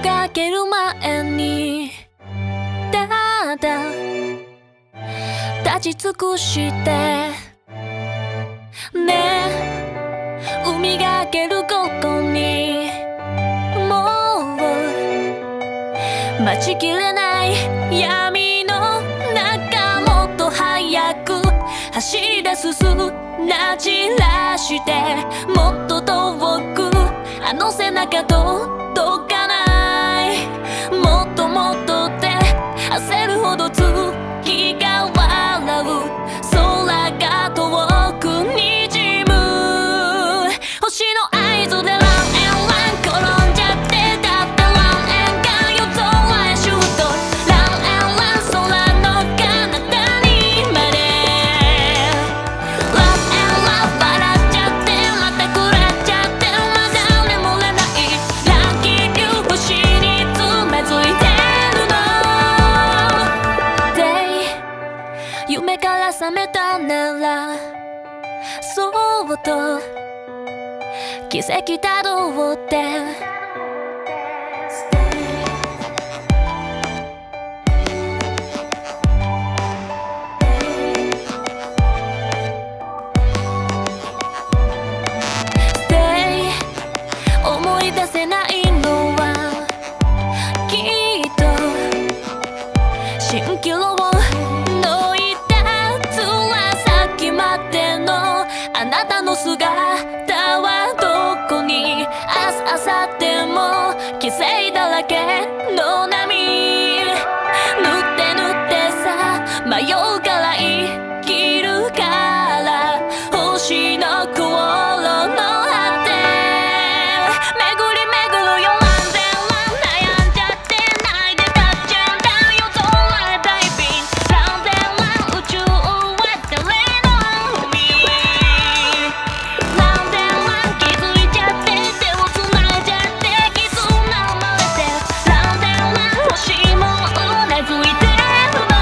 が明ける前にただ立ち尽くしてねえ、海が明けることにもう待ちきれない闇の中、もっと早く走り出すなじらして、もっと遠くあの背中届かない、もっともっとって焦るほど月が笑う、空が遠くにじむ、星の合図でランエンラン転んじゃって、だってランエンが夜空へシュート、ランエンラン空の彼方にまで、ランエンラン笑っちゃってまた食らっちゃって、まだ眠れないラッキーリュウ、星につまずいてるので、夢から覚めたならそっと奇跡たどって思い出せないのはきっと蜃気楼のいたつら先までのあなたの姿はどこに、明日明後日も犠牲だらけの波、塗って塗ってさ迷うから生きるから、星の心の果て巡り巡るよ、ランデンラン悩んじゃって泣いてたっちゃうんだよ、空へダイビング、ランデンラン宇宙は誰の海、ランデンラン気づいちゃって手をつないじゃって絆生まれて、ランデンラン星もうなずいてるの、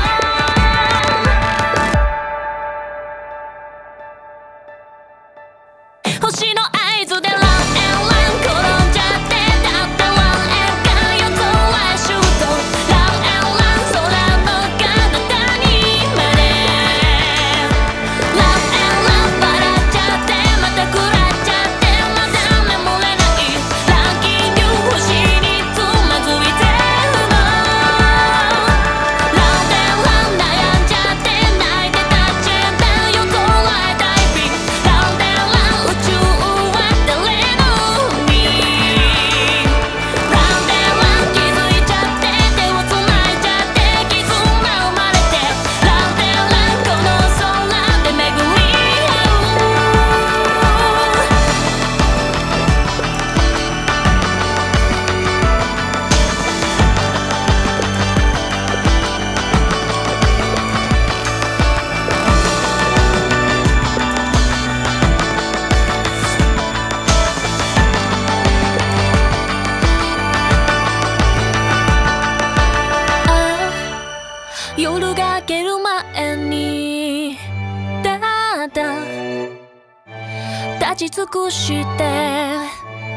星の合図でランエンラン転んじゃって、だってランエンが夜空へシュート、ランエンラン空の彼方にまで、ランエンラン笑っちゃってまた食らっちゃって、まだ眠れないラッキーリュウ、星につまずいてるの、ランデンラン悩んじゃって泣いてたっちゃうんだよ、空へダイビング、ランデンラン宇宙は誰の海、ランデンラン気づいちゃって手をつないじゃって絆生まれて、ランデンランこの空で巡り合う、夜が明ける前にただ立ち尽くして